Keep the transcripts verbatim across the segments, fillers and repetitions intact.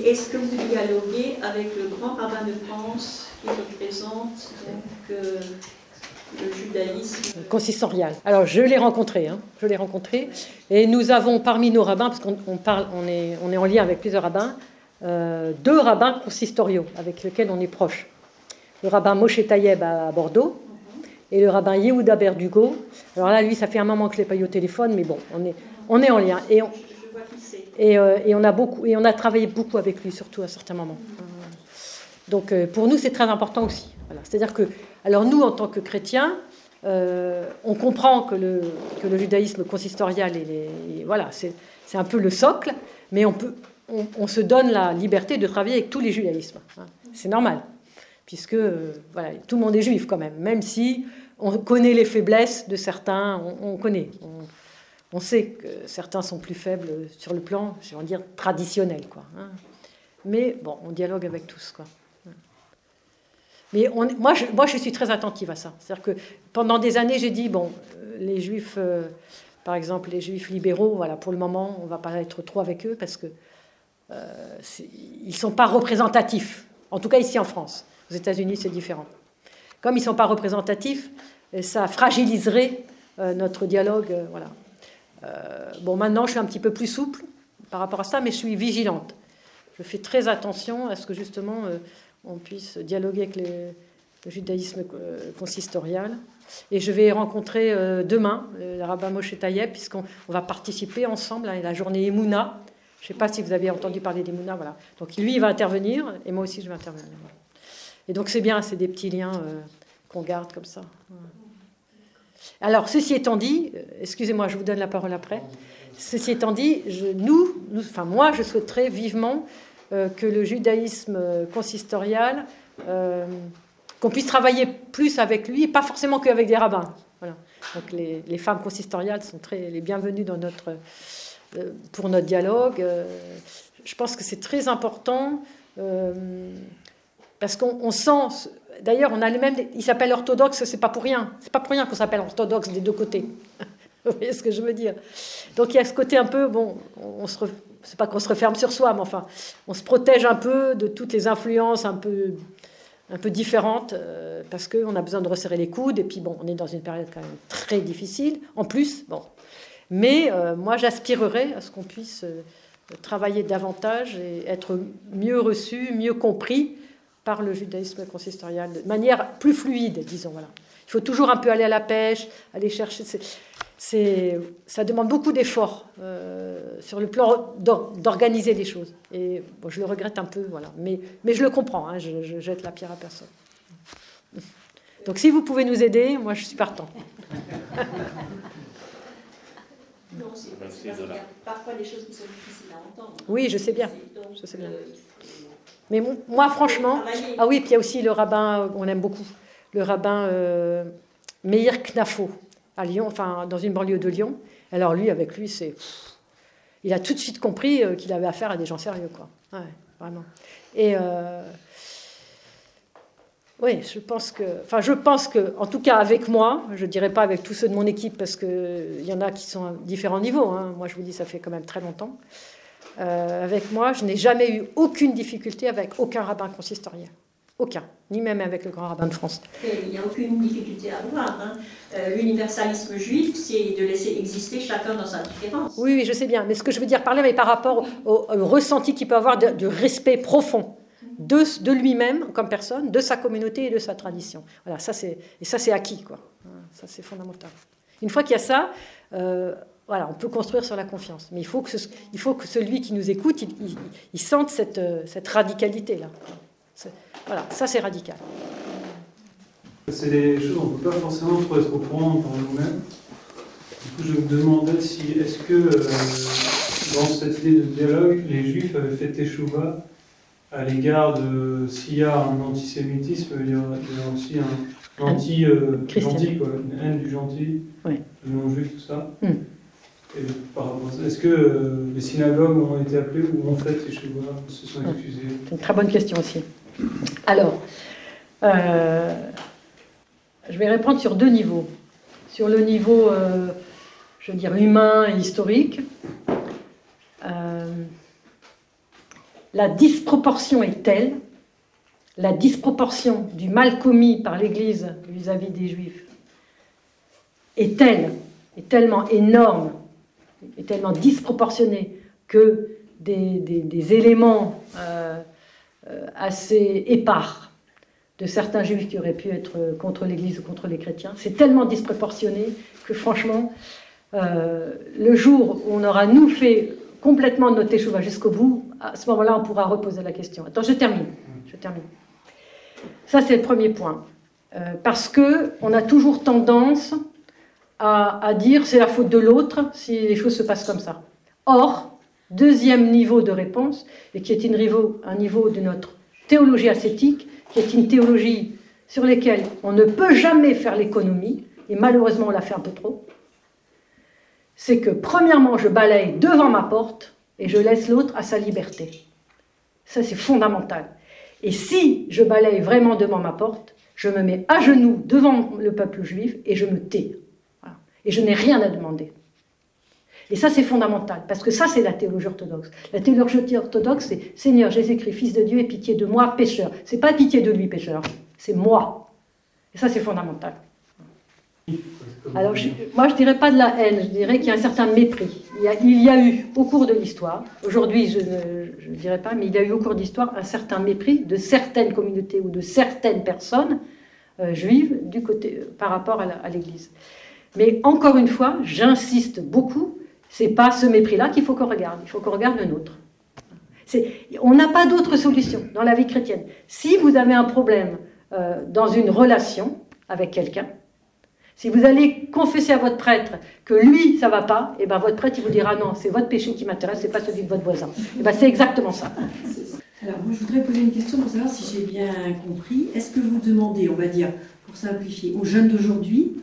Et est-ce que vous dialoguez avec le grand rabbin de France qui représente donc, euh, le judaïsme consistorial? Alors je l'ai rencontré, hein, je l'ai rencontré, et nous avons parmi nos rabbins, parce qu'on on parle, on est, on est en lien avec plusieurs rabbins, euh, deux rabbins consistoriaux avec lesquels on est proche. Le rabbin Moshe Tayeb à Bordeaux et le rabbin Yehuda Berdugo. Alors là, lui, ça fait un moment que je l'ai pas eu au téléphone, mais bon, on est, on est en lien. Et on, et, euh, et on a beaucoup, et on a travaillé beaucoup avec lui, surtout à certains moments. Donc euh, pour nous, c'est très important aussi. Voilà. C'est-à-dire que, alors nous, en tant que chrétiens, euh, on comprend que le, que le judaïsme consistorial, et les, et voilà, c'est, c'est un peu le socle, mais on, peut, on, on se donne la liberté de travailler avec tous les judaïsmes. Hein. C'est normal, puisque euh, voilà, tout le monde est juif quand même, même si on connaît les faiblesses de certains, on, on connaît. On, on sait que certains sont plus faibles sur le plan, je vais dire, traditionnel, quoi. Hein. Mais bon, on dialogue avec tous, quoi. Mais on, moi, je, moi, je suis très attentive à ça. C'est-à-dire que pendant des années, j'ai dit, bon, les juifs, euh, par exemple, les juifs libéraux, voilà, pour le moment, on ne va pas être trop avec eux parce que euh, ils ne sont pas représentatifs. En tout cas, ici en France. Aux États-Unis, c'est différent. Comme ils ne sont pas représentatifs, ça fragiliserait euh, notre dialogue. Euh, voilà. Euh, bon, maintenant, je suis un petit peu plus souple par rapport à ça, mais je suis vigilante. Je fais très attention à ce que, justement, euh, on puisse dialoguer avec les, le judaïsme euh, consistorial. Et je vais rencontrer euh, demain euh, le rabbin Moshe Tayeb, puisqu'on on va participer ensemble à la journée Emouna. Je ne sais pas si vous avez entendu parler d'Emouna. Voilà. Donc lui, il va intervenir, et moi aussi, je vais intervenir. Voilà. Et donc, c'est bien, c'est des petits liens euh, qu'on garde comme ça. Voilà. Alors, ceci étant dit, euh, excusez-moi, je vous donne la parole après. Ceci étant dit, je, nous, nous, enfin moi, je souhaiterais vivement euh, que le judaïsme consistorial, euh, qu'on puisse travailler plus avec lui, et pas forcément qu'avec des rabbins. Voilà. Donc les, les femmes consistoriales sont très les bienvenues dans notre, euh, pour notre dialogue. Euh, je pense que c'est très important euh, parce qu'on on sent. D'ailleurs, on a le même. Il s'appelle orthodoxe, c'est pas pour rien. C'est pas pour rien qu'on s'appelle orthodoxe des deux côtés. Vous voyez ce que je veux dire? Donc il y a ce côté un peu, bon, on se, c'est pas qu'on se referme sur soi, mais enfin, on se protège un peu de toutes les influences un peu, un peu différentes, euh, parce qu'on a besoin de resserrer les coudes, et puis bon, on est dans une période quand même très difficile, en plus, bon. Mais euh, moi, j'aspirerais à ce qu'on puisse euh, travailler davantage et être mieux reçu, mieux compris par le judaïsme consistorial, de manière plus fluide, disons, voilà. Il faut toujours un peu aller à la pêche, aller chercher... C'est, c'est, ça demande beaucoup d'efforts euh, sur le plan d'organiser les choses. Et bon, je le regrette un peu, voilà. Mais, mais je le comprends, hein, je, je jette la pierre à personne. Donc si vous pouvez nous aider, moi je suis partant. Non, c'est parce qu'il y a parfois des choses qui sont difficiles à entendre. Oui, je sais bien. Je sais bien. Mais moi, franchement... Ah oui, puis il y a aussi le rabbin, on aime beaucoup, le rabbin euh, Meir Knafo, à Lyon, enfin dans une banlieue de Lyon. Alors lui, avec lui, c'est... Il a tout de suite compris qu'il avait affaire à des gens sérieux, quoi. Ouais, vraiment. Et... Euh... Oui, je pense que... Enfin, je pense que, en tout cas avec moi, je ne dirais pas avec tous ceux de mon équipe, parce qu'il y en a qui sont à différents niveaux. Hein. Moi, je vous dis, ça fait quand même très longtemps. Euh, avec moi, je n'ai jamais eu aucune difficulté avec aucun rabbin consistorial. Aucun. Ni même avec le grand rabbin de France. Il n'y a aucune difficulté à avoir. Hein. Euh, l'universalisme juif, c'est de laisser exister chacun dans sa différence. Oui, oui, je sais bien. Mais ce que je veux dire par là, mais par rapport au, au ressenti qu'il peut avoir de, de respect profond de, de lui-même comme personne, de sa communauté et de sa tradition. Voilà, ça c'est, et ça c'est acquis, quoi. Ça c'est fondamental. Une fois qu'il y a ça, euh, voilà, on peut construire sur la confiance. Mais il faut que, ce, il faut que celui qui nous écoute, il, il, il sente cette, cette radicalité-là. C'est, voilà, ça c'est radical. C'est des choses qu'on ne peut pas forcément trop être au courant par nous-mêmes. Du coup, je me demandais si, est-ce que euh, dans cette idée de dialogue, les Juifs avaient fait teshuva à l'égard de s'il y a un antisémitisme, il y a, il y a aussi un anti-gentil, euh, une haine du gentil, oui. Du non-juif, tout ça. Mm. Et par rapport à ça, est-ce que euh, les synagogues ont été appelées ou ont fait teshuva, se sont excusées? C'est une très bonne question aussi. Alors, euh, je vais répondre sur deux niveaux. Sur le niveau, euh, je veux dire, humain et historique. Euh, la disproportion est telle, la disproportion du mal commis par l'Église vis-à-vis des Juifs est telle, est tellement énorme, est tellement disproportionnée que des, des, des éléments euh, euh, assez épars de certains Juifs qui auraient pu être contre l'Église ou contre les chrétiens, c'est tellement disproportionné que franchement, euh, le jour où on aura nous fait complètement notre teshuva jusqu'au bout, à ce moment-là, on pourra reposer la question. Attends, je termine. Je termine. Ça, c'est le premier point. Euh, parce qu'on a toujours tendance à, à dire c'est la faute de l'autre si les choses se passent comme ça. Or, deuxième niveau de réponse, et qui est un niveau, un niveau de notre théologie ascétique, qui est une théologie sur laquelle on ne peut jamais faire l'économie, et malheureusement on la fait un peu trop, c'est que premièrement je balaye devant ma porte et je laisse l'autre à sa liberté. Ça c'est fondamental. Et si je balaye vraiment devant ma porte, je me mets à genoux devant le peuple juif et je me tais. Voilà. Et je n'ai rien à demander. Et ça c'est fondamental, parce que ça c'est la théologie orthodoxe. La théologie orthodoxe c'est « Seigneur Jésus-Christ, Fils de Dieu, aie pitié de moi, pécheur ». C'est pas pitié de lui, pécheur, c'est moi. Et ça c'est fondamental. Alors, je, moi, je ne dirais pas de la haine, je dirais qu'il y a un certain mépris. Il y a, il y a eu, au cours de l'histoire, aujourd'hui, je ne dirais pas, mais il y a eu au cours de l'histoire un certain mépris de certaines communautés ou de certaines personnes euh, juives du côté, euh, par rapport à, la, à l'Église. Mais encore une fois, j'insiste beaucoup, ce n'est pas ce mépris-là qu'il faut qu'on regarde, il faut qu'on regarde le nôtre. C'est, on n'a pas d'autre solution dans la vie chrétienne. Si vous avez un problème euh, dans une relation avec quelqu'un, si vous allez confesser à votre prêtre que lui, ça ne va pas, et ben votre prêtre, il vous dira non, c'est votre péché qui m'intéresse, c'est pas celui de votre voisin. Et ben c'est exactement ça. Alors, moi, je voudrais poser une question pour savoir si j'ai bien compris. Est-ce que vous demandez, on va dire, pour simplifier, aux jeunes d'aujourd'hui,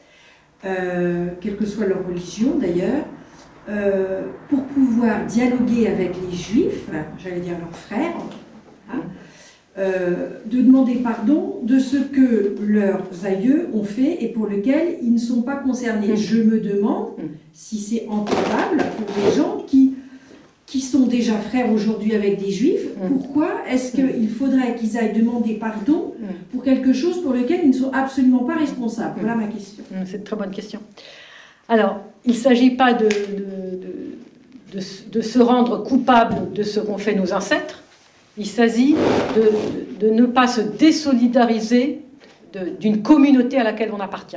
euh, quelle que soit leur religion d'ailleurs, euh, pour pouvoir dialoguer avec les juifs, j'allais dire leurs frères, hein, Euh, de demander pardon de ce que leurs aïeux ont fait et pour lequel ils ne sont pas concernés. Je me demande si c'est entendable pour des gens qui, qui sont déjà frères aujourd'hui avec des juifs, pourquoi est-ce qu'il faudrait qu'ils aillent demander pardon pour quelque chose pour lequel ils ne sont absolument pas responsables? Voilà ma question. C'est une très bonne question. Alors, il ne s'agit pas de, de, de, de, de se rendre coupable de ce qu'ont fait nos ancêtres. Il s'agit de, de ne pas se désolidariser de, d'une communauté à laquelle on appartient.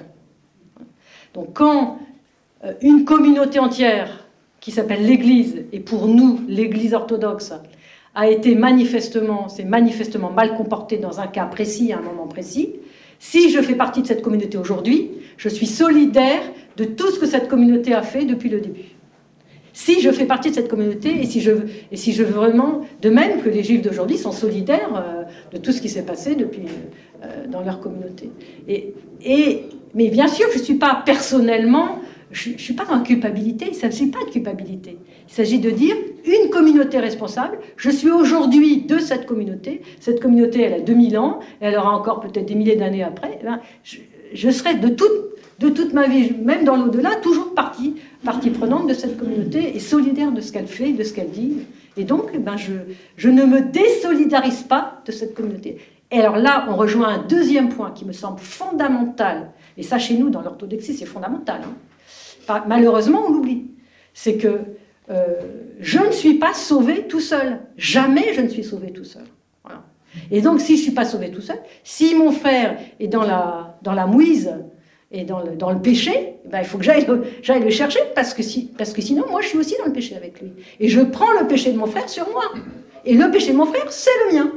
Donc quand une communauté entière, qui s'appelle l'Église, et pour nous, l'Église orthodoxe, a été manifestement, s'est manifestement mal comportée dans un cas précis, à un moment précis, si je fais partie de cette communauté aujourd'hui, je suis solidaire de tout ce que cette communauté a fait depuis le début. Si je fais partie de cette communauté, et si je veux, et si je veux vraiment, de même que les Juifs d'aujourd'hui sont solidaires euh, de tout ce qui s'est passé depuis, euh, dans leur communauté. Et, et, mais bien sûr, je ne suis pas personnellement, je ne suis pas dans la culpabilité, il ne s'agit pas de culpabilité. Il s'agit de dire, une communauté responsable, je suis aujourd'hui de cette communauté, cette communauté, elle a deux mille ans, et elle aura encore peut-être des milliers d'années après, eh bien, je, je serai de toute, de toute ma vie, même dans l'au-delà, toujours partie, partie prenante de cette communauté et solidaire de ce qu'elle fait, de ce qu'elle dit. Et donc, ben, je, je ne me désolidarise pas de cette communauté. Et alors là, on rejoint un deuxième point qui me semble fondamental, et ça chez nous, dans l'orthodoxie, c'est fondamental. Hein. Malheureusement, on l'oublie. C'est que euh, je ne suis pas sauvé tout seul. Jamais je ne suis sauvé tout seul. Voilà. Et donc, si je ne suis pas sauvé tout seul, si mon frère est dans la, dans la mouise, et dans le, dans le péché, ben, il faut que j'aille le, j'aille le chercher, parce que, si, parce que sinon, moi, je suis aussi dans le péché avec lui. Et je prends le péché de mon frère sur moi. Et le péché de mon frère, c'est le mien.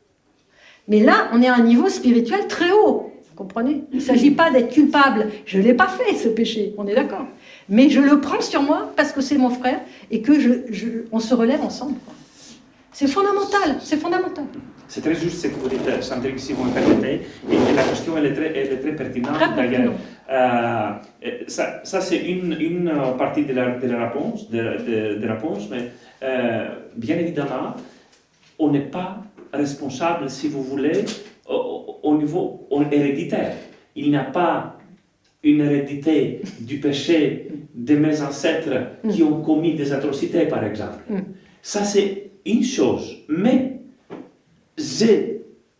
Mais là, on est à un niveau spirituel très haut. Vous comprenez? Il ne s'agit pas d'être culpable. Je ne l'ai pas fait, ce péché, on est d'accord. Mais je le prends sur moi parce que c'est mon frère et que je, je, on se relève ensemble. C'est fondamental, c'est fondamental. C'est très juste ce que vous dites, Sandrine, si vous me permettez, et la question elle est très, elle est très pertinente d'ailleurs. Euh, ça, ça c'est une, une partie de la, de la réponse, de, de, de réponse mais euh, bien évidemment, on n'est pas responsable, si vous voulez, au, au niveau héréditaire. Il n'y a pas une hérédité du péché de mes ancêtres qui ont commis des atrocités, par exemple. Ça, c'est une chose, mais je,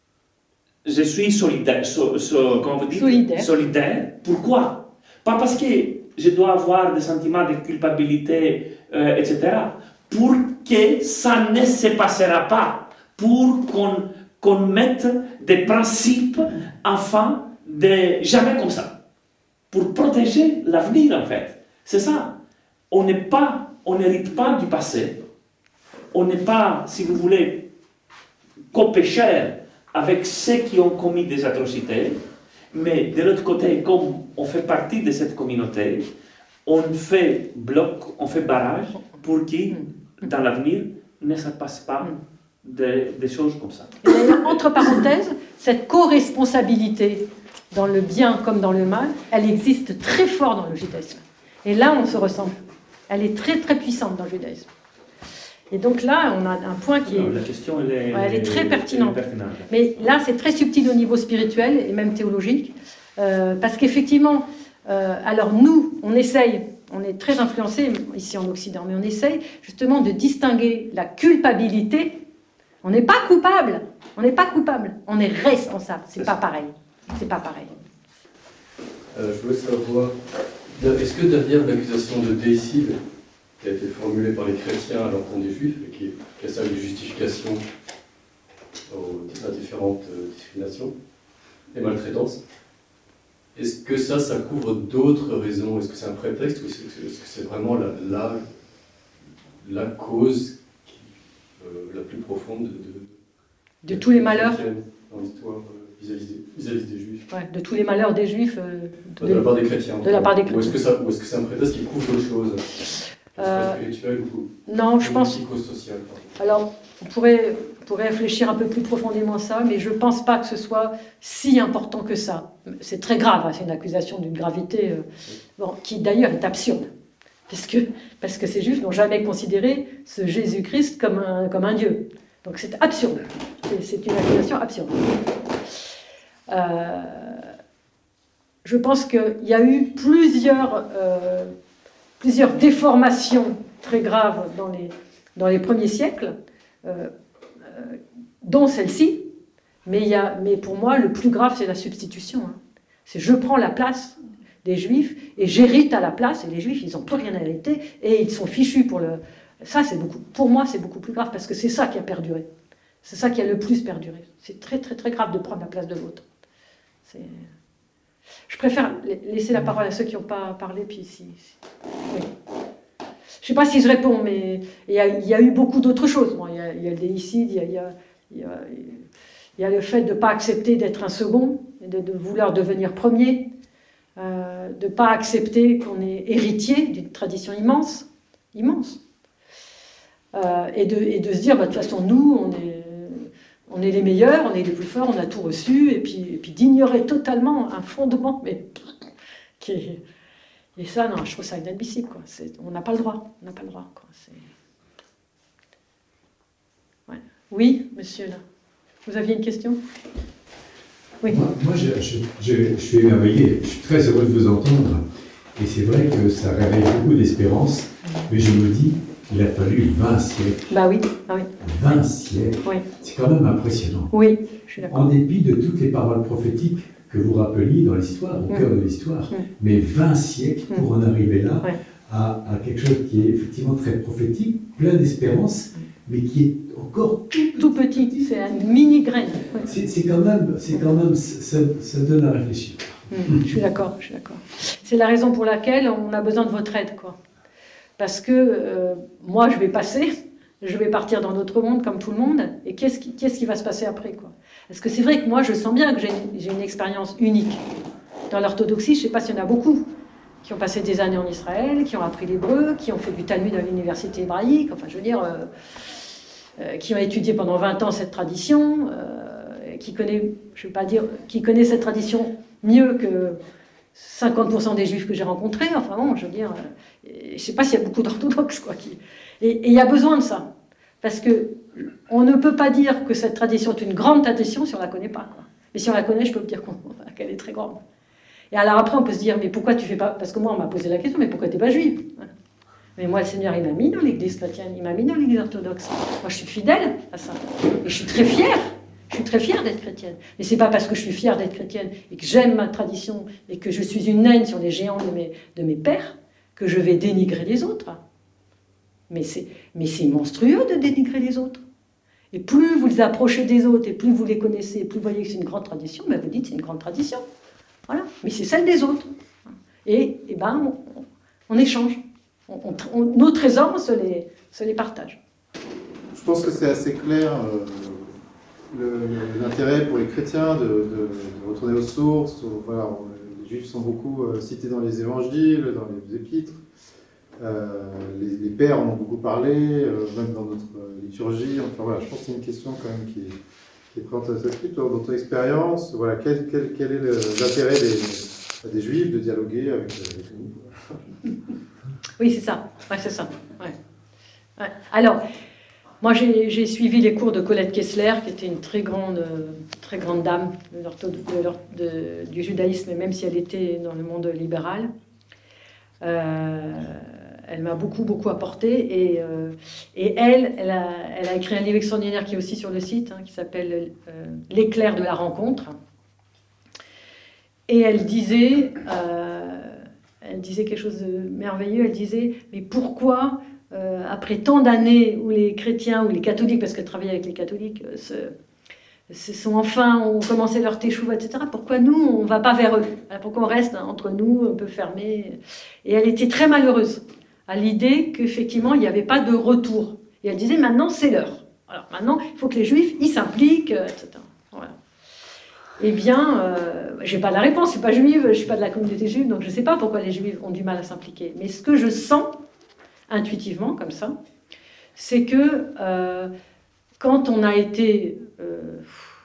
je suis solidaire, so, so, comment vous dites? Solidaire. solidaire. Pourquoi? Pas parce que je dois avoir des sentiments de culpabilité, euh, et cetera. Pour que ça ne se passera pas. Pour qu'on qu'on mette des principes afin de jamais comme ça. Pour protéger l'avenir, en fait. C'est ça. On n'est pas, on n'hérite pas du passé. On n'est pas, si vous voulez, copécheurs avec ceux qui ont commis des atrocités. Mais de l'autre côté, comme on fait partie de cette communauté, on fait bloc, on fait barrage pour que, dans l'avenir, ne se passe pas des, des choses comme ça. Et d'ailleurs, entre parenthèses, cette co-responsabilité dans le bien comme dans le mal, elle existe très fort dans le judaïsme. Et là, on se ressemble. Elle est très très puissante dans le judaïsme. Et donc là, on a un point qui est... Non, la question, elle est, ouais, elle est très pertinente. Elle est pertinente. Mais là, c'est très subtil au niveau spirituel et même théologique. Euh, parce qu'effectivement, euh, alors nous, on essaye, on est très influencés ici en Occident, mais on essaye justement de distinguer la culpabilité. On n'est pas coupable, on n'est pas coupable, on est responsable. C'est pas pareil. C'est pas pareil. Euh, je voulais savoir, est-ce que derrière l'accusation de déicide qui a été formulée par les chrétiens à l'encontre des juifs et qui, qui a servi de justification aux différentes discriminations et maltraitances, est-ce que ça, ça couvre d'autres raisons? Est-ce que c'est un prétexte ou est-ce que c'est vraiment la, la, la cause qui, euh, la plus profonde de, de, de tous les malheurs dans l'histoire euh, vis-à-vis des, vis-à-vis des juifs? Ouais, de tous les malheurs des juifs. Euh, de, de la part des chrétiens. De la part des chrétiens. Ou est-ce que, ça, ou est-ce que c'est un prétexte qui couvre d'autres choses? Euh, spirituel ou non, je pense. Psychosocial, alors, on pourrait, on pourrait réfléchir un peu plus profondément à ça, mais je ne pense pas que ce soit si important que ça. C'est très grave, hein, c'est une accusation d'une gravité euh, bon, qui d'ailleurs est absurde. Parce que, parce que ces juifs n'ont jamais considéré ce Jésus-Christ comme un, comme un Dieu. Donc c'est absurde. C'est, c'est une accusation absurde. Euh, je pense qu'il y a eu plusieurs. Euh, plusieurs déformations très graves dans les, dans les premiers siècles, euh, euh, dont celle-ci, mais, il y a, mais pour moi, le plus grave, c'est la substitution. Hein. C'est je prends la place des Juifs et j'hérite à la place, et les Juifs, ils n'ont plus rien à hériter, et ils sont fichus pour le... Ça, c'est beaucoup, pour moi, c'est beaucoup plus grave, parce que c'est ça qui a perduré. C'est ça qui a le plus perduré. C'est très, très, très grave de prendre la place de l'autre. C'est... Je préfère laisser la parole à ceux qui n'ont pas parlé, puis si... si... Oui. Je ne sais pas si je réponds, mais il y a, il y a eu beaucoup d'autres choses. Bon, il, y a, il y a le déicide, il y a, il y a, il y a, il y a le fait de ne pas accepter d'être un second, de, de vouloir devenir premier, euh, de ne pas accepter qu'on est héritier d'une tradition immense, immense, euh, et, de, et de se dire, bah, de toute façon, nous, on est... On est les meilleurs, on est les plus forts, on a tout reçu, et puis, et puis d'ignorer totalement un fondement, mais qui est... Et ça, non, je trouve ça inadmissible, quoi. C'est... On n'a pas le droit, on n'a pas le droit, quoi. C'est... Ouais. Oui, monsieur, là. Vous aviez une question? Oui. Moi, moi je, je, je, je suis émerveillé, je suis très heureux de vous entendre, et c'est vrai que ça réveille beaucoup d'espérance, mais je me dis, il a fallu vingt siècles. Bah oui, ah oui. vingt siècles. Oui. C'est quand même impressionnant. Oui, je suis d'accord. En dépit de toutes les paroles prophétiques que vous rappeliez dans l'histoire, au mmh. cœur de l'histoire, mmh. mais vingt siècles pour mmh. en arriver là, ouais. à, à quelque chose qui est effectivement très prophétique, plein d'espérance, mais qui est encore tout petit. Tout petit, c'est une mini-graine. Ouais. C'est, c'est quand même, c'est quand même ça, ça donne à réfléchir. Mmh. Je suis d'accord, je suis d'accord. C'est la raison pour laquelle on a besoin de votre aide, quoi. Parce que euh, moi, je vais passer, je vais partir dans notre monde comme tout le monde, et qu'est-ce qui, qu'est-ce qui va se passer après, quoi? Parce que c'est vrai que moi, je sens bien que j'ai une, j'ai une expérience unique. Dans l'orthodoxie, je ne sais pas s'il y en a beaucoup qui ont passé des années en Israël, qui ont appris l'hébreu, qui ont fait du Talmud à l'université hébraïque, enfin, je veux dire, euh, euh, qui ont étudié pendant vingt ans cette tradition, euh, qui connaît, je ne vais pas dire, qui connaît cette tradition mieux que cinquante pour cent des juifs que j'ai rencontrés, enfin bon, je veux dire, euh, je ne sais pas s'il y a beaucoup d'orthodoxes, quoi. Qui... Et il y a besoin de ça. Parce qu'on ne peut pas dire que cette tradition est une grande tradition si on ne la connaît pas, quoi. Mais si on la connaît, je peux vous dire qu'elle est très grande. Et alors après, on peut se dire, mais pourquoi tu fais pas... Parce que moi, on m'a posé la question, mais pourquoi tu n'es pas juive? Mais moi, le Seigneur, il m'a mis dans l'église chrétienne, il m'a mis dans l'église orthodoxe. Moi, je suis fidèle à ça. Et je suis très fière. Je suis très fière d'être chrétienne. Mais c'est pas parce que je suis fière d'être chrétienne et que j'aime ma tradition et que je suis une naine sur les géants de mes, de mes pères que je vais dénigrer les autres. Mais c'est, mais c'est monstrueux de dénigrer les autres. Et plus vous les approchez des autres et plus vous les connaissez, plus vous voyez que c'est une grande tradition, ben vous dites c'est une grande tradition. Voilà. Mais c'est celle des autres. Et, et ben, on, on échange. On, on, nos trésors, on se les, se les partage. Je pense que c'est assez clair euh, le, l'intérêt pour les chrétiens de, de, de retourner aux sources. Voilà, on, les juifs sont beaucoup euh, cités dans les évangiles, dans les épîtres. Euh, les, les pères en ont beaucoup parlé, euh, même dans notre liturgie. Enfin voilà, je pense que c'est une question quand même qui, qui est présente à cette script. Dans ton expérience, voilà, quel, quel, quel est le, l'intérêt des, des juifs de dialoguer avec, avec nous? Oui, c'est ça. Ouais, c'est ça. Ouais. Ouais. Alors, moi, j'ai, j'ai suivi les cours de Colette Kessler, qui était une très grande, très grande dame de de, de, du judaïsme, même si elle était dans le monde libéral. Euh, elle m'a beaucoup, beaucoup apporté. Et, euh, et elle, elle a, elle a écrit un livre extraordinaire qui est aussi sur le site, hein, qui s'appelle euh, « L'éclair de la rencontre ». Et elle disait... Euh, Elle disait quelque chose de merveilleux, elle disait « Mais pourquoi, euh, après tant d'années où les chrétiens, ou les catholiques, parce qu'elle travaillait avec les catholiques, euh, se, se sont enfin, ont commencé leur teshuva, et cetera, pourquoi nous, on ne va pas vers eux? Pourquoi on reste hein, entre nous, un peu fermés ?» Et elle était très malheureuse à l'idée qu'effectivement, il n'y avait pas de retour. Et elle disait « Maintenant, c'est l'heure. Alors maintenant, il faut que les Juifs, ils s'impliquent, et cetera » Voilà. Eh bien, euh, je n'ai pas la réponse, je ne suis pas juive, je ne suis pas de la communauté juive, donc je ne sais pas pourquoi les juifs ont du mal à s'impliquer. Mais ce que je sens, intuitivement, comme ça, c'est que euh, quand on a été... Euh,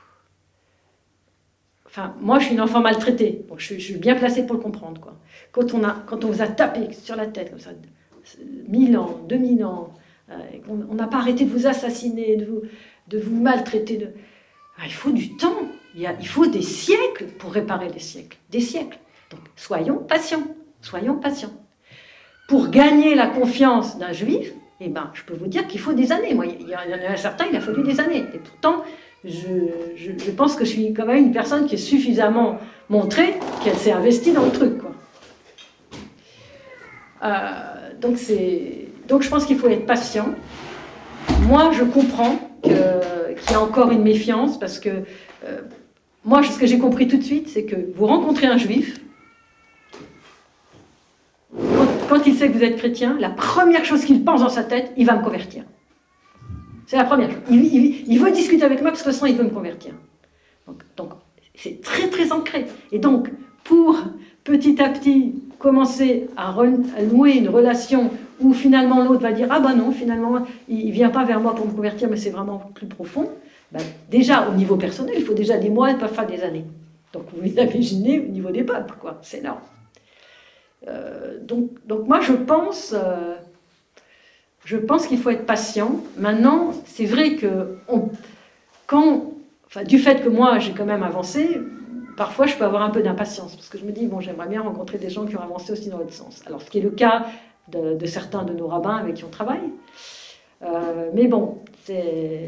enfin, moi, je suis une enfant maltraitée, donc je, je suis bien placée pour le comprendre, quoi. Quand on, a, quand on vous a tapé sur la tête, comme ça, mille ans, deux mille ans, euh, on n'a pas arrêté de vous assassiner, de vous, de vous maltraiter, de... ah, il faut du temps. Il, y a, il faut des siècles pour réparer les siècles. Des siècles. Donc, soyons patients. Soyons patients. Pour gagner la confiance d'un juif, eh ben, je peux vous dire qu'il faut des années. Moi, il y en a un certain, il a fallu des années. Et pourtant, je, je, je pense que je suis quand même une personne qui est suffisamment montrée qu'elle s'est investie dans le truc, quoi. Euh, donc, c'est, donc, je pense qu'il faut être patient. Moi, je comprends que, qu'il y a encore une méfiance parce que euh, moi, ce que j'ai compris tout de suite, c'est que vous rencontrez un juif, quand, quand il sait que vous êtes chrétien, la première chose qu'il pense dans sa tête, il va me convertir. C'est la première chose. Il, il, il veut discuter avec moi parce que de toute façon, il veut me convertir. Donc, donc, c'est très, très ancré. Et donc, pour petit à petit commencer à, re, à nouer une relation où finalement l'autre va dire « Ah ben non, finalement, il ne vient pas vers moi pour me convertir, mais c'est vraiment plus profond », ben, déjà, au niveau personnel, il faut déjà des mois et pas faire des années. Donc, vous imaginez au niveau des peuples, quoi. C'est énorme. Euh, donc, donc, moi, je pense, euh, je pense qu'il faut être patient. Maintenant, c'est vrai que on, quand, enfin, du fait que moi, j'ai quand même avancé, parfois, je peux avoir un peu d'impatience, parce que je me dis, bon, j'aimerais bien rencontrer des gens qui ont avancé aussi dans l'autre sens. Alors, ce qui est le cas de, de certains de nos rabbins avec qui on travaille. Euh, mais bon, c'est...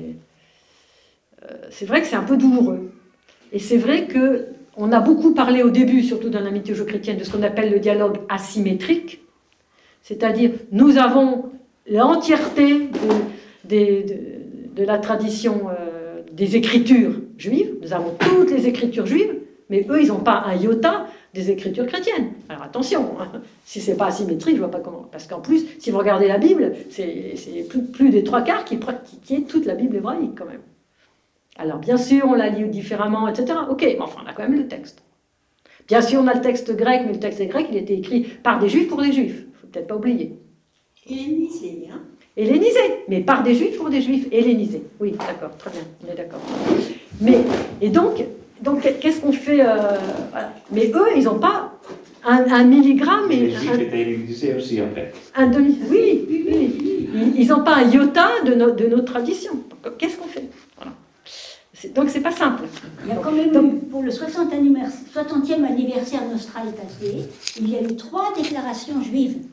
c'est vrai que c'est un peu douloureux. Et c'est vrai qu'on a beaucoup parlé au début, surtout dans l'amitié judéo-chrétienne, de ce qu'on appelle le dialogue asymétrique. C'est-à-dire, nous avons l'entièreté de, de, de, de la tradition euh, des écritures juives. Nous avons toutes les écritures juives, mais eux, ils n'ont pas un iota des écritures chrétiennes. Alors attention, hein, si ce n'est pas asymétrique, je ne vois pas comment. Parce qu'en plus, si vous regardez la Bible, c'est, c'est plus, plus des trois quarts qui, qui, qui est toute la Bible hébraïque, quand même. Alors, bien sûr, on la lit différemment, et cetera. Ok, mais enfin, on a quand même le texte. Bien sûr, on a le texte grec, mais le texte grec, il a été écrit par des juifs pour des juifs. Il ne faut peut-être pas oublier. Hellénisé, hein. Hellénisé, mais par des juifs pour des juifs. Hellénisé. Oui, d'accord, très bien, on est d'accord. Mais, et donc, donc qu'est-ce qu'on fait euh, voilà. Mais eux, ils n'ont pas un, un milligramme. Et les juifs étaient hellénisés aussi, en fait. Un demi, oui, oui. Ils n'ont pas un iota de, no, de notre tradition. Donc, qu'est-ce qu'on fait? Donc, c'est pas simple. Il y a quand même Donc, eu, pour le soixantième anniversaire Nostra Aetate, il y a eu trois déclarations juives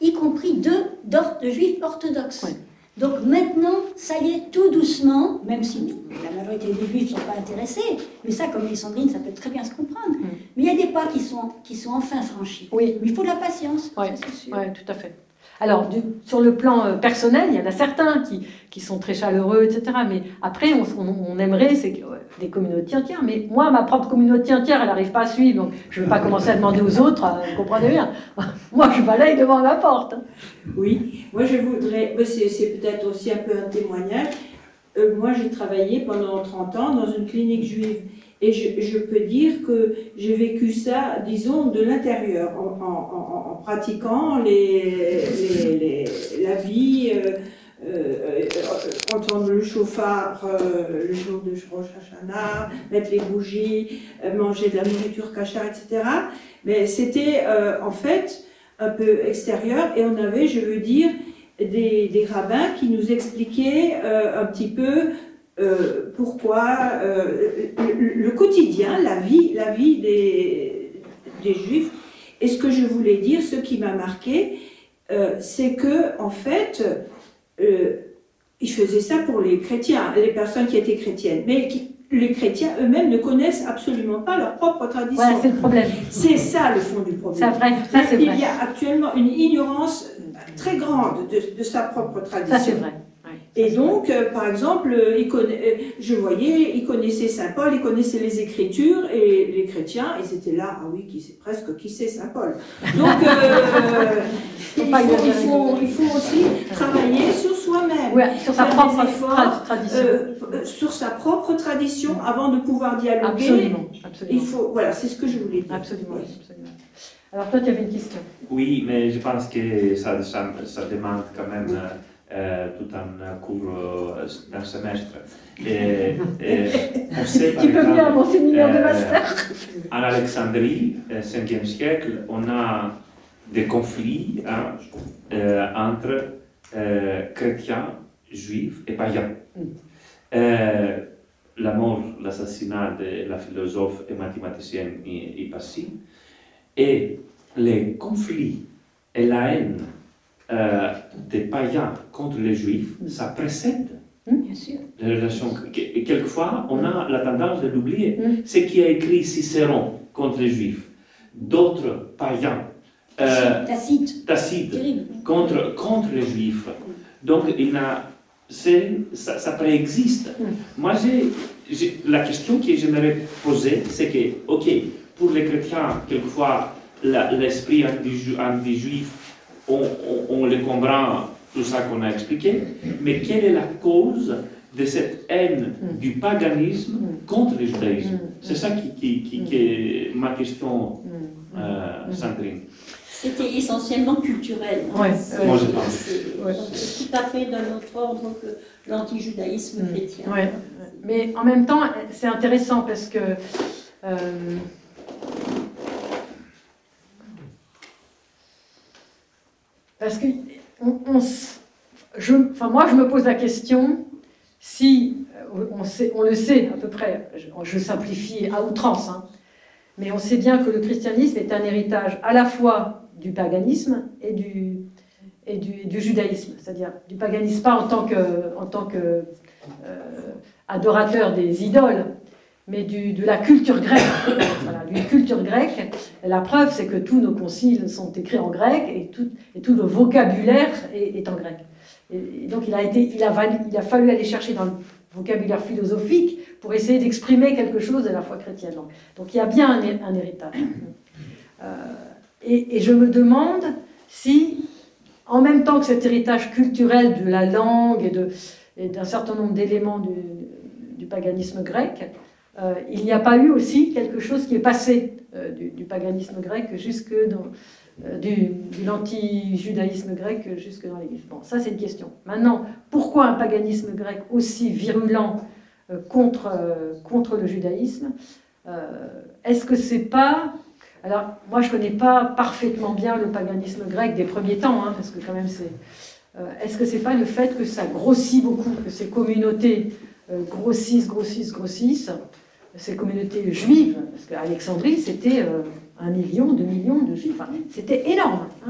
y compris de, de juifs orthodoxes. Ouais. Donc maintenant, ça y est, tout doucement, même si la majorité des juifs ne sont pas intéressés, mais ça, comme dit Sandrine, ça peut très bien se comprendre. Mm. Mais il y a des pas qui sont, qui sont enfin franchis. Oui. Mais il faut de la patience, ouais. ça, c'est sûr. Oui, tout à fait. Alors, du, sur le plan euh, personnel, il y en a certains qui, qui sont très chaleureux, et cetera. Mais après, on, on, on aimerait c'est que, ouais, des communautés entières. Mais moi, ma propre communauté entière, elle n'arrive pas à suivre. Donc, je ne vais pas commencer à demander aux autres, euh, vous comprenez bien. Moi, je balaye devant ma porte. Oui, moi je voudrais, c'est, c'est peut-être aussi un peu un témoignage. Euh, moi, j'ai travaillé pendant trente ans dans une clinique juive. Et je, je peux dire que j'ai vécu ça, disons, de l'intérieur, en, en, en, en pratiquant les, les, les, la vie, euh, euh, entendre le chauffard euh, le jour de Rosh Hashanah, mettre les bougies, euh, manger de la nourriture kosher, et cetera. Mais c'était euh, en fait un peu extérieur et on avait, je veux dire, des, des rabbins qui nous expliquaient euh, un petit peu Euh, pourquoi euh, le, le quotidien, la vie, la vie des, des Juifs. Et ce que je voulais dire, ce qui m'a marqué, euh, c'est que en fait, euh, ils faisaient ça pour les chrétiens, les personnes qui étaient chrétiennes, mais qui, les chrétiens eux-mêmes ne connaissent absolument pas leur propre tradition. Voilà, c'est le problème. C'est ça le fond du problème. C'est vrai. Ça, c'est vrai. Il y a actuellement une ignorance très grande de, de sa propre tradition. Ça, c'est vrai. Et donc, euh, par exemple, euh, il conna... euh, je voyais, ils connaissaient Saint Paul, ils connaissaient les Écritures, et les chrétiens, ils étaient là, ah oui, qui sait, presque qui c'est Saint Paul. Donc, euh, il, faut, il, faut, il faut aussi travailler sur soi-même, ouais, sur sa propre efforts, tradition, euh, sur sa propre tradition, avant de pouvoir dialoguer. Absolument, absolument. Il faut, voilà, c'est ce que je voulais dire. Absolument, absolument. Alors toi, tu avais une question. Oui, mais je pense que ça, ça, ça demande quand même. Euh, Euh, tout un cours euh, d'un semestre. Et, et on sait, par tu peux venir à mon séminaire euh, de master. En Alexandrie, au cinquième siècle, on a des conflits hein, euh, entre euh, chrétiens, juifs et païens. Mm. Euh, la mort, l'assassinat de la philosophe et mathématicienne Hypatie, et les conflits et la haine Euh, des païens contre les juifs, ça précède Bien sûr. les relations. Et quelquefois, on a la tendance de l'oublier. Mm. Ce qui a écrit Cicéron contre les juifs, d'autres païens, euh, Tacite, Tacite contre, contre les juifs. Donc, il a, ça, ça préexiste. Mm. Moi, j'ai, j'ai, la question que j'aimerais poser, c'est que, ok, pour les chrétiens, quelquefois, la, l'esprit anti-juif, anti-juif On, on, on le comprend, tout ça qu'on a expliqué, mais quelle est la cause de cette haine mm. du paganisme mm. contre le judaïsme? Mm. C'est ça qui, qui, qui, qui est ma question, mm. euh, Sandrine. C'était essentiellement culturel. Ouais, c'est, moi je pense. C'est, ouais. c'est tout à fait d'un autre ordre que l'antijudaïsme mm. chrétien. Ouais. Mais en même temps, c'est intéressant parce que euh, Parce que on, on, je, enfin moi, je me pose la question si, on, sait, on le sait à peu près, je, je simplifie à outrance, hein, mais on sait bien que le christianisme est un héritage à la fois du paganisme et du, et du, du judaïsme, c'est-à-dire du paganisme pas en tant que, en tant que euh, adorateur des idoles, mais du, de la culture grecque. Voilà, d'une culture grecque. Et la preuve, c'est que tous nos conciles sont écrits en grec et tout, et tout le vocabulaire est, est en grec. Et, et donc, il a, été, il, a valu, il a fallu aller chercher dans le vocabulaire philosophique pour essayer d'exprimer quelque chose de la foi chrétienne. Donc, donc il y a bien un, un héritage. Euh, et, et je me demande si, en même temps que cet héritage culturel de la langue et, de, et d'un certain nombre d'éléments du, du paganisme grec, Euh, il n'y a pas eu aussi quelque chose qui est passé euh, du, du paganisme grec jusque dans euh, du, de l'anti-judaïsme grec jusque dans l'Église. Bon, ça c'est une question. Maintenant, pourquoi un paganisme grec aussi virulent euh, contre, euh, contre le judaïsme? euh, Est-ce que c'est pas... Alors, moi je connais pas parfaitement bien le paganisme grec des premiers temps, hein, parce que quand même c'est... Euh, est-ce que c'est pas le fait que ça grossit beaucoup, que ces communautés euh, grossissent, grossissent, grossissent, ces communautés juives, parce qu'Alexandrie, c'était euh, un million, deux millions de juifs, enfin, c'était énorme. Hein.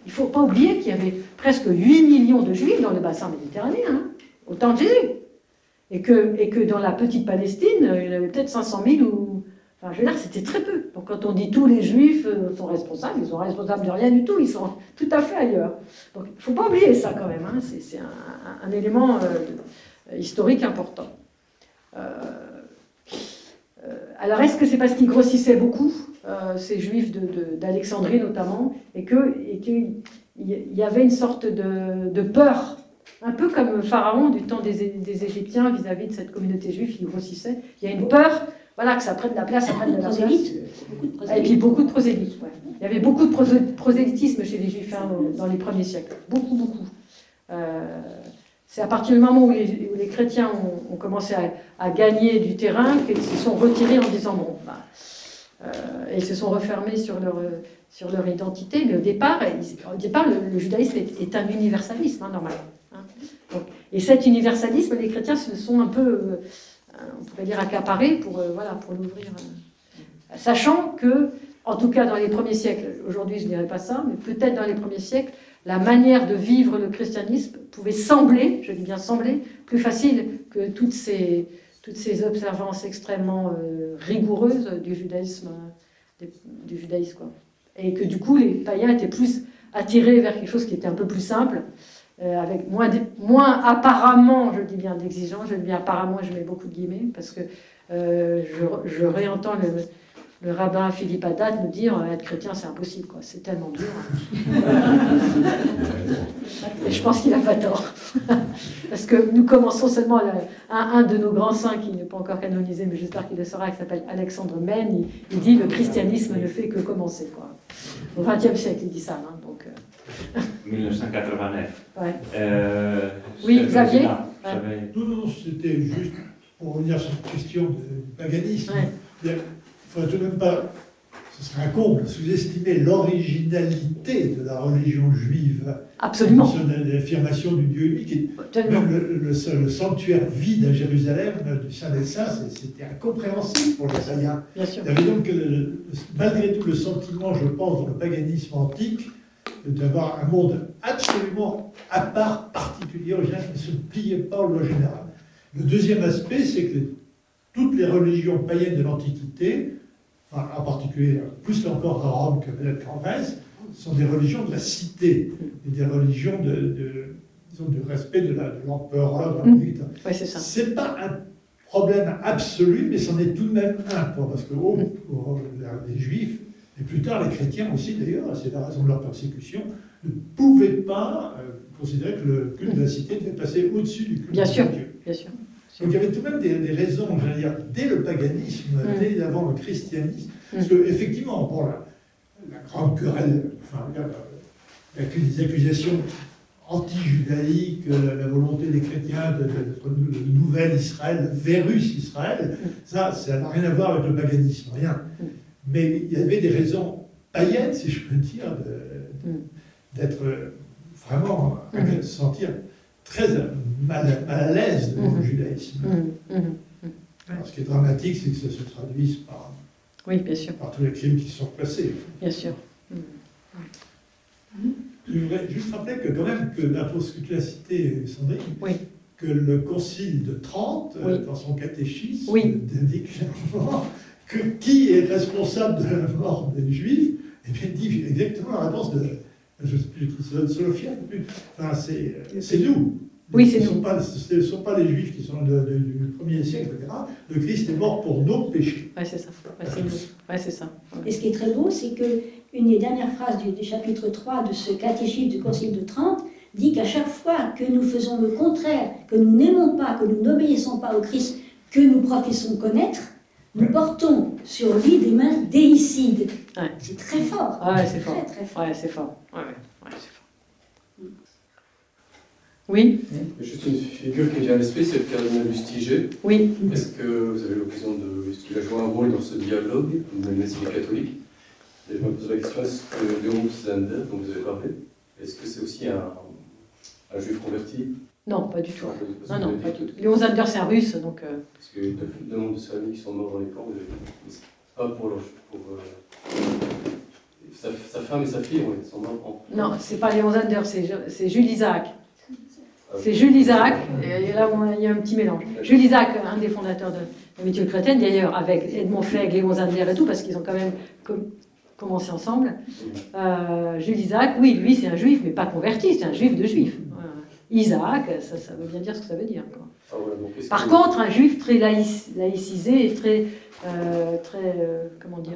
Il ne faut pas oublier qu'il y avait presque huit millions de juifs dans le bassin méditerranéen, hein, au temps de Jésus. Et que, et que dans la petite Palestine, il y en avait peut-être cinq cent mille ou... Enfin, je veux dire, c'était très peu. Donc quand on dit tous les juifs sont responsables, ils sont responsables de rien du tout, ils sont tout à fait ailleurs. Donc il ne faut pas oublier ça quand même, hein. C'est un, un, un élément euh, historique important. Euh, euh, alors est-ce que c'est parce qu'ils grossissaient beaucoup, euh, ces juifs d'Alexandrie notamment, et qu'il y, y avait une sorte de, de peur, un peu comme Pharaon du temps des, des Égyptiens vis-à-vis de cette communauté juive qui grossissait. Il y a une peur... Voilà, que ça prenne de la place, ça prenne de la place. Et puis beaucoup de prosélytes. Ouais. Il y avait beaucoup de prosé prosélytisme chez les Juifs hein, dans les premiers siècles. Beaucoup, beaucoup. Euh, C'est à partir du moment où les, où les chrétiens ont, ont commencé à, à gagner du terrain qu'ils se sont retirés en disant bon, bah, euh, et ils se sont refermés sur leur, sur leur identité. Mais au départ, ils, au départ le, le judaïsme est, est un universalisme, hein, normalement. Hein. Donc, et cet universalisme, les chrétiens se sont un peu... Euh, on pourrait dire accaparé pour, euh, voilà, pour l'ouvrir. Euh, sachant que, en tout cas dans les premiers siècles, aujourd'hui je ne dirais pas ça, mais peut-être dans les premiers siècles, la manière de vivre le christianisme pouvait sembler, je dis bien sembler, plus facile que toutes ces, toutes ces observances extrêmement euh, rigoureuses du judaïsme, euh, du judaïsme quoi. Et que du coup les païens étaient plus attirés vers quelque chose qui était un peu plus simple, Euh, avec moins, de, moins apparemment, je dis bien d'exigence, je dis bien apparemment, je mets beaucoup de guillemets, parce que euh, je, je réentends le, le rabbin Philippe Haddad nous dire euh, être chrétien c'est impossible, quoi, c'est tellement dur. Et je pense qu'il n'a pas tort. Parce que nous commençons seulement à la, un, un de nos grands saints qui n'est pas encore canonisé, mais j'espère qu'il le sera, qui s'appelle Alexandre Mène, il, il dit le christianisme ne fait que commencer, quoi. Au vingtième siècle, il dit ça, hein, donc. Euh... mille neuf cent quatre-vingt-neuf. Ouais. Euh, oui, Xavier ouais. Non, non, c'était juste pour revenir sur cette question de paganisme. Ouais. Il ne faudrait tout de même pas, ce serait un comble, sous-estimer l'originalité de la religion juive. Absolument. L'affirmation du Dieu unique. Même le, le, le sanctuaire vide à Jérusalem, du Saint des Saints, c'était incompréhensible pour les païens. Bien sûr. Il y avait donc, le, malgré tout, le sentiment, je pense, dans le paganisme antique, d'avoir un monde absolument à part, particulier, original, qui ne se pliait pas aux lois générales. Le deuxième aspect, c'est que toutes les religions païennes de l'Antiquité, enfin, en particulier, plus encore à Rome que peut-être qu'en Grèce, sont des religions de la cité, et des religions de, de, disons, du respect de l'empereur. Mmh. Ouais, c'est ça. C'est pas un problème absolu, mais c'en est tout de même un, parce que oh, pour les Juifs, et plus tard, les chrétiens aussi, d'ailleurs, c'est la raison de leur persécution, ne pouvaient pas euh, considérer que le culte de la cité devait passer au-dessus du culte bien de sûr, Dieu. Bien sûr. Donc il y avait tout de même des, des raisons, j'allais dire, dès le paganisme, mm. dès avant le christianisme, mm. parce qu'effectivement, bon, la, la grande querelle, enfin, il y a, il y a des accusations anti-judaïques, la, la volonté des chrétiens d'être de, de, de nouvel Israël, Vérus Israël, mm. ça, ça n'a rien à voir avec le paganisme, rien. Mm. Mais il y avait des raisons païennes, si je peux dire, d'être mm. vraiment, mm. de se sentir très mal, mal à l'aise devant mm. le judaïsme. Mm. Mm. Alors, ce qui est dramatique, c'est que ça se traduise par, oui, bien sûr. par tous les crimes qui sont passés. Bien sûr. Mm. Je voudrais juste rappeler que quand même, que la ce que tu as cité, Sandrine, oui. que le Concile de Trente, oui. dans son catéchisme, oui. indique clairement que qui est responsable de la mort des Juifs, et bien dit exactement la réponse de, je ne sais plus, de Solofia, enfin, c'est nous. Oui, c'est nous. Ce ne sont pas les Juifs qui sont de, de, du premier siècle, et cetera. Le Christ est mort pour nos péchés. Oui, c'est ça. Ouais, c'est ouais, ça. Ouais. Et ce qui est très beau, c'est qu'une des dernières phrases du, du chapitre trois de ce catéchisme du Concile de Trente dit qu'à chaque fois que nous faisons le contraire, que nous n'aimons pas, que nous n'obéissons pas au Christ, que nous professons connaître, nous portons sur lui des mains déicides. Ouais. C'est très fort. Ah ouais, c'est fort. Très, très fort. Ouais, c'est fort. Ouais, ouais. Ouais, c'est fort. Oui. Juste une figure qui me vient à l'esprit, c'est le cardinal Lustiger. Oui. Est-ce que vous avez l'occasion de... Est-ce qu'il a joué un rôle dans ce dialogue, même l'esprit catholique? Et je me pose la question, est-ce que Léon Zander, dont vous avez parlé, est-ce que c'est aussi un, un juif converti? Non, pas du tout. Non, non, pas du tout. Léon Zander, c'est un russe, donc... Euh... Parce qu'il y a eu deux membres de sa famille qui sont morts dans les camps, mais pas pour leur... Pour, euh... sa, sa femme et sa fille ont sont morts en... Non, c'est pas Léon Zander, c'est Jules Isaac. C'est Jules Isaac, et là il y a un petit mélange. Jules Isaac, un des fondateurs de la Mutuelle chrétienne, d'ailleurs, avec Edmond Flegg, Léon Zander et tout, parce qu'ils ont quand même com commencé ensemble. Euh, Jules Isaac, oui, lui c'est un juif, mais pas converti, c'est un juif de juif. Euh, Isaac, ça, ça veut bien dire ce que ça veut dire. Quoi. Ah ouais, donc, Par que... contre, un juif très laïc, laïcisé et très, euh, très euh, comment dire,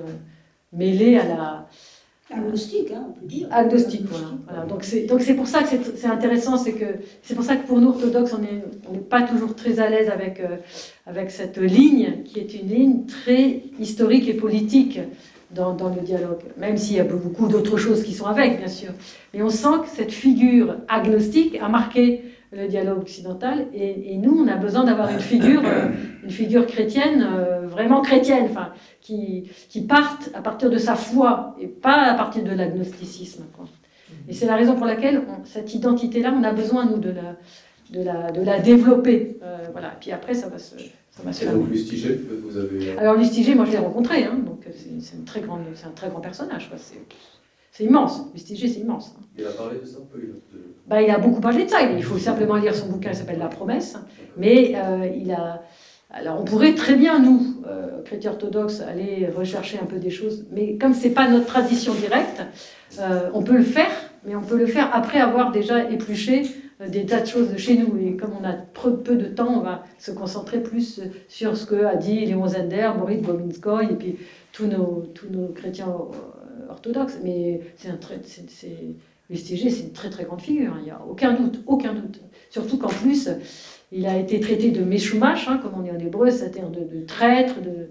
mêlé à la... Agnostique, hein, on peut dire. Agnostique, voilà. voilà. Donc c'est donc c'est pour ça que c'est intéressant, c'est que c'est pour ça que pour nous orthodoxes, on n'est on n'est pas toujours très à l'aise avec euh, avec cette ligne qui est une ligne très historique et politique dans, dans le dialogue, même s'il y a beaucoup d'autres choses qui sont avec, bien sûr. Mais on sent que cette figure agnostique a marqué le dialogue occidental, et, et nous, on a besoin d'avoir une figure, euh, une figure chrétienne, euh, vraiment chrétienne, enfin, qui, qui parte à partir de sa foi, et pas à partir de l'agnosticisme. Et c'est la raison pour laquelle on, cette identité-là, on a besoin, nous, de la, de la, de la développer. Euh, voilà. Puis après, ça va se... Ça va se et donc Lustiger, vous avez... Alors Lustiger, moi je l'ai rencontré, hein, donc c'est un très grand personnage, c'est... C'est immense, Lustiger, c'est immense. Il a parlé de ça un peu il a... Bah, il a beaucoup parlé de ça, il faut simplement lire son bouquin, il s'appelle La Promesse. Mais euh, il a... Alors on pourrait très bien, nous, euh, chrétiens orthodoxes, aller rechercher un peu des choses, mais comme ce n'est pas notre tradition directe, euh, on peut le faire, mais on peut le faire après avoir déjà épluché euh, des tas de choses de chez nous. Et comme on a peu, peu de temps, on va se concentrer plus sur ce qu'a dit Léon Zander, Moritz Bominskoy, et puis tous nos, tous nos chrétiens orthodoxe, mais c'est un très, c'est, c'est, Lustiger, c'est une très très grande figure, hein, il n'y a aucun doute, aucun doute. Surtout qu'en plus, il a été traité de Meshumash, hein, comme on dit en hébreu, c'est-à-dire de, de traître, de,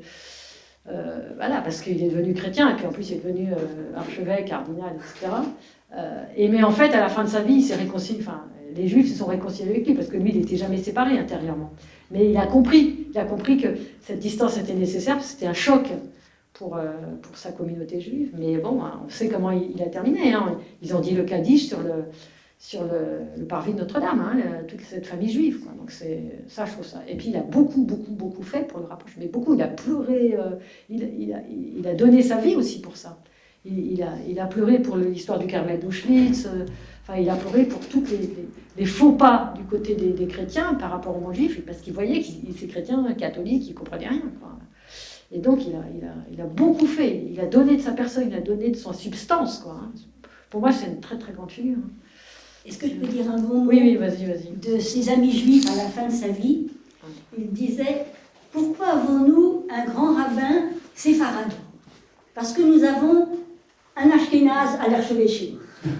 euh, voilà, parce qu'il est devenu chrétien, et puis en plus il est devenu euh, archevêque, cardinal, et cetera. Euh, et mais en fait, à la fin de sa vie, il s'est réconcilié, enfin, les Juifs se sont réconciliés avec lui, parce que lui, il n'était jamais séparé intérieurement. Mais il a compris, il a compris que cette distance était nécessaire, parce que c'était un choc Pour, euh, pour sa communauté juive. Mais bon, hein, on sait comment il, il a terminé. Hein. Ils ont dit le Kaddish sur le, sur le, le parvis de Notre-Dame, hein, le, toute cette famille juive. Quoi. Donc c'est, ça, je trouve ça. Et puis il a beaucoup, beaucoup, beaucoup fait pour le rapprocher. Mais beaucoup, il a pleuré, euh, il, il, a, il a donné sa vie aussi pour ça. Il, il, a, il a pleuré pour l'histoire du Carmel d'Auschwitz. Euh, enfin, il a pleuré pour tous les, les, les faux pas du côté des, des chrétiens par rapport au monde juif, parce qu'il voyait que ces chrétiens catholiques, ils ne comprenaient rien. Quoi. Et donc, il a, il, a, il a beaucoup fait. Il a donné de sa personne, il a donné de son substance. Quoi. Pour moi, c'est une très, très grande figure. Est-ce que je peux dire un bon mot oui, oui, vas-y, vas-y. de ses amis juifs à la fin de sa vie? Il disait « Pourquoi avons-nous un grand rabbin séfarade? Parce que nous avons un ashkénaze à l'archevêché. »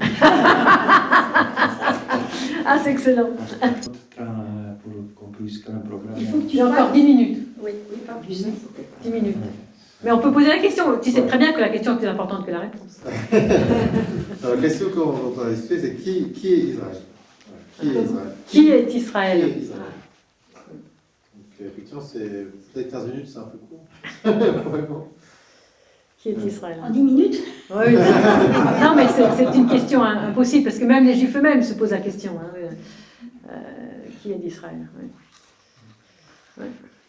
Ah, c'est excellent. Pour qu'on puisse faire un programme. Il faut que tu aies encore dix minutes. Oui, oui, pas plus. dix minutes. Mais on peut poser la question. Tu sais très bien que la question est plus importante que la réponse. Alors, la question qu'on va discuter, c'est qui, qui est Israël? Qui est Israël? Qui est Israël? Qui est Israël? Donc, effectivement, c'est peut-être quinze minutes, c'est un peu court. Qui est Israël? En dix minutes? Oui, oui. Non, mais c'est une question impossible, parce que même les Juifs eux-mêmes se posent la question. Hein. Euh, qui est d'Israël? Oui. Ouais.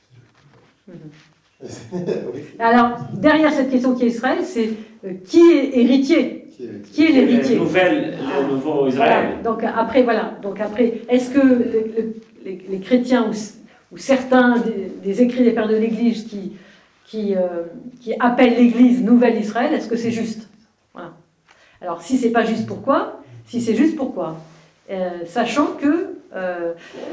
Mm-hmm. Alors, derrière cette question qui est Israël, c'est euh, qui est héritier? Qui est l'héritier? Le nouvel, le nouveau Israël. Voilà. Donc après, voilà. Donc après, est-ce que le, le, les, les chrétiens ou, ou certains des, des écrits des pères de l'Église qui, qui, euh, qui appellent l'Église Nouvelle Israël, est-ce que c'est juste? Voilà. Alors si c'est pas juste, pourquoi? Si c'est juste, pourquoi? euh, Sachant que euh,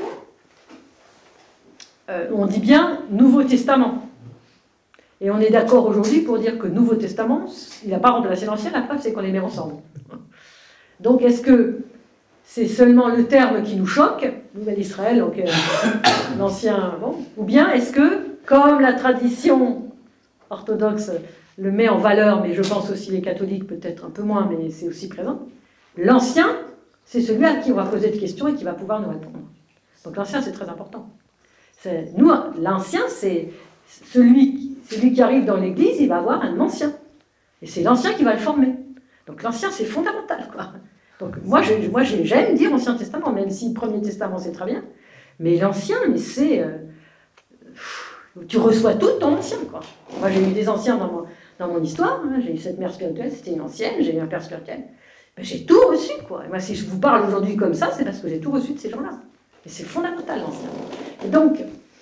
euh, on dit bien Nouveau Testament. Et on est d'accord aujourd'hui pour dire que Nouveau Testament, il n'a pas remplacé l'Ancien, la preuve c'est qu'on les met ensemble. Donc est-ce que c'est seulement le terme qui nous choque, Nouvelle Israël, donc euh, l'Ancien, bon, ou bien est-ce que, comme la tradition orthodoxe le met en valeur, mais je pense aussi les catholiques peut-être un peu moins, mais c'est aussi présent, l'Ancien, c'est celui à qui on va poser des questions et qui va pouvoir nous répondre. Donc l'Ancien, c'est très important. Nous, l'Ancien, c'est celui, celui qui arrive dans l'Église, il va avoir un ancien. Et c'est l'ancien qui va le former. Donc l'ancien, c'est fondamental, quoi. Donc moi, je, moi j'aime dire Ancien Testament, même si le Premier Testament, c'est très bien. Mais l'ancien, mais c'est... Euh, tu reçois tout ton ancien, quoi. Moi, j'ai eu des anciens dans, mon, dans mon histoire. Hein. J'ai eu cette mère spirituelle, c'était une ancienne, j'ai eu un père spirituel. Ben, j'ai tout reçu, quoi. Et moi, si je vous parle aujourd'hui comme ça, c'est parce que j'ai tout reçu de ces gens-là. Et c'est fondamental, l'ancien. Et donc,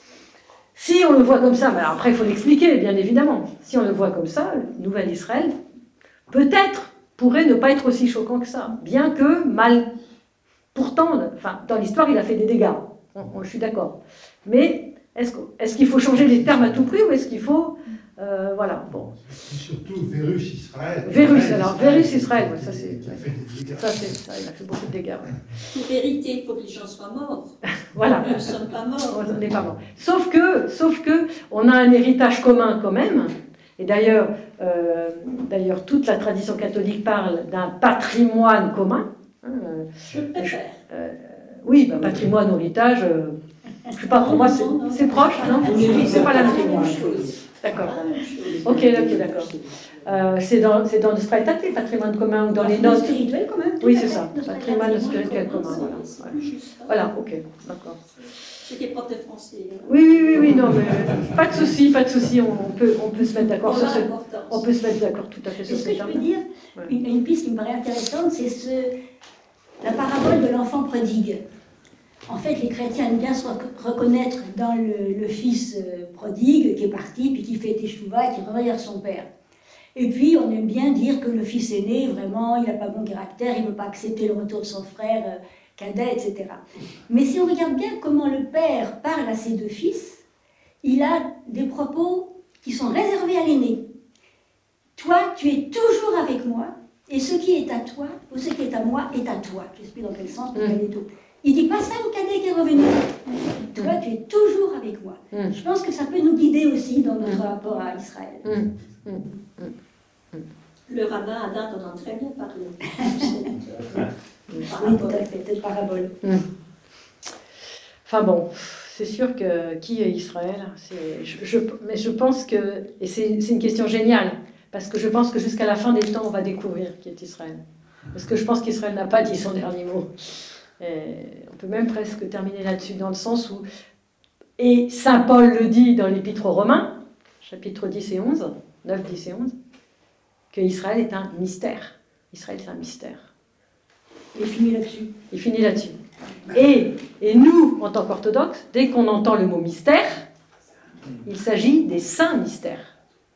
si on le voit comme ça, ben après, il faut l'expliquer, bien évidemment. Si on le voit comme ça, le nouvel Israël, peut-être, pourrait ne pas être aussi choquant que ça. Bien que, mal... Pourtant, enfin, dans l'histoire, il a fait des dégâts. On, on, je suis d'accord. Mais est-ce, est-ce qu'il faut changer les termes à tout prix ou est-ce qu'il faut... Euh, voilà, bon. Surtout Vérus Israël. Vérus, alors, Vérus Israël, ouais, ça c'est... Il a fait des dégâts. Ça, c'est ça, il a fait beaucoup de dégâts. Ouais. Pour vérité, il faut que les gens soient morts. Voilà. Nous ne sommes pas morts. On n'est pas morts. Sauf que, sauf que, on a un héritage commun quand même. Et d'ailleurs, euh, d'ailleurs, toute la tradition catholique parle d'un patrimoine commun. Hein, Je préfère. Euh, oui, ben, patrimoine, héritage... Euh, je sais pas, pour moi, c'est, c'est proche, non? C'est pas la même chose. D'accord. Ok, ok, d'accord. Euh, c'est dans, c'est dans le Straitaté, patrimoine commun, ou dans les notes. Spirituel quand même. Oui, c'est ça. Patrimoine spirituel commun. Voilà, voilà. Voilà, ok, d'accord. J'étais prof de français. Oui, oui, oui, oui, non, mais pas de souci, pas de souci. On, on peut, on peut se mettre d'accord sur ce. On peut se mettre d'accord tout à fait sur ce ce que je peux dire, ouais. une, une piste qui me paraît intéressante, c'est ce, la parabole de l'enfant prodigue. En fait, les chrétiens aiment bien se reconnaître dans le, le fils prodigue qui est parti, puis qui fait teshuva, qui revient vers son père. Et puis, on aime bien dire que le fils aîné, vraiment, il n'a pas bon caractère, il ne veut pas accepter le retour de son frère euh, cadet, et cetera. Mais si on regarde bien comment le père parle à ses deux fils, il a des propos qui sont réservés à l'aîné. Toi, tu es toujours avec moi, et ce qui est à toi, ou ce qui est à moi, est à toi. J'explique dans quel sens, parce qu'il y a tout. Il dit pas ça au cadet qui est revenu. Toi, tu es toujours avec moi. Mm. Je pense que ça peut nous guider aussi dans notre mm. rapport à Israël. Mm. Mm. Le rabbin Haddad en a très bien parlé. Oui, tout à fait, cette parabole. Mm. Enfin bon, c'est sûr que qui est Israël? C'est, je, je, mais je pense que, et c'est, c'est une question géniale, parce que je pense que jusqu'à la fin des temps, on va découvrir qui est Israël. Parce que je pense qu'Israël n'a pas dit son dernier mot. Et on peut même presque terminer là-dessus, dans le sens où, et saint Paul le dit dans l'Épître aux Romains, chapitre dix et onze, neuf, dix et onze, que Israël est un mystère. Israël, c'est un mystère. Il finit là-dessus. Il finit là-dessus. Et, et nous, en tant qu'orthodoxes, dès qu'on entend le mot mystère, il s'agit des saints mystères.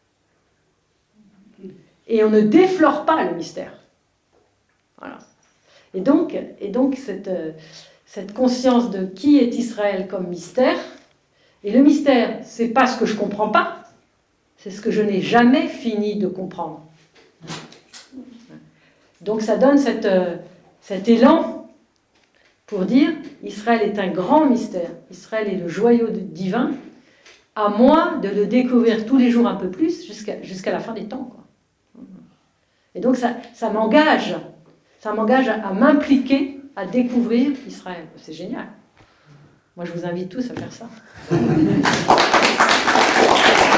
Et on ne déflore pas le mystère. Voilà. Et donc, et donc cette, cette conscience de qui est Israël comme mystère, et le mystère, c'est pas ce que je comprends pas, c'est ce que je n'ai jamais fini de comprendre. Donc ça donne cette, cet élan pour dire Israël est un grand mystère, Israël est le joyau divin, à moi de le découvrir tous les jours un peu plus jusqu'à, jusqu'à la fin des temps, quoi. Et donc ça, ça m'engage. Ça m'engage à, à m'impliquer, à découvrir Israël. C'est génial. Moi, je vous invite tous à faire ça.